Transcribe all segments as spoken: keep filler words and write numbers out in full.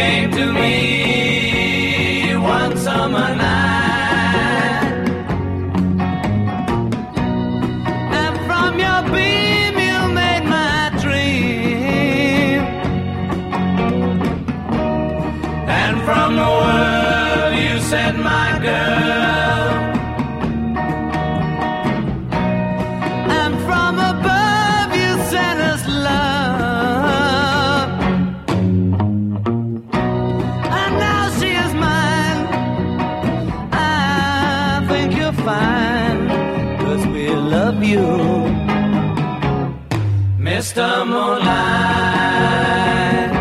came to me one summer night, and from your beam you made my dream, and from the world you said, my girl, and from above you sent us love, and now she is mine. I think you're fine, 'cause we love you, Mister Moonlight,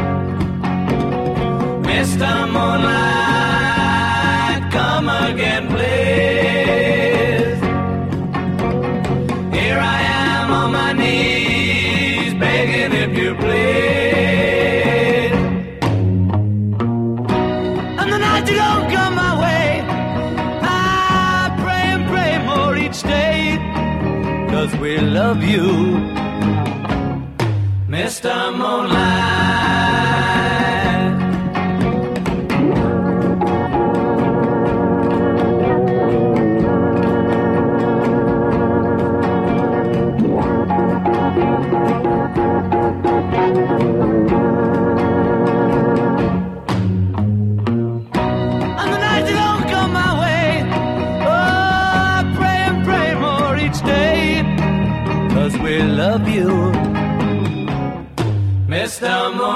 Mister Moonlight, come again, please. Here I am on my knees, begging if you please. And the night you don't come my way, I pray and pray more each day, 'cause we love you, Mister Moonlight. And the night you don't come my way, oh, I pray and pray more each day, 'cause we love you, Mister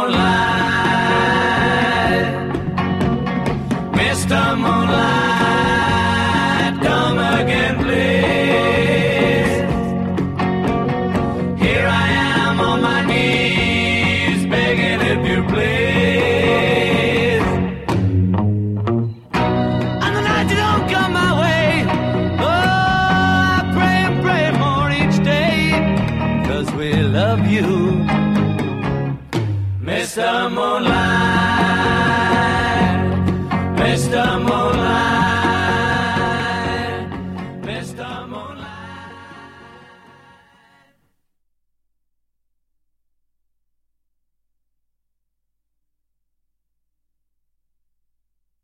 Moonlight, Mister Moonlight, come again, please. Here I am on my knees, begging if you please. And the night you don't come my way, oh, I pray and pray more each day, 'cause we love you, Mister Moonlight, Mister Moonlight, Mister Moonlight.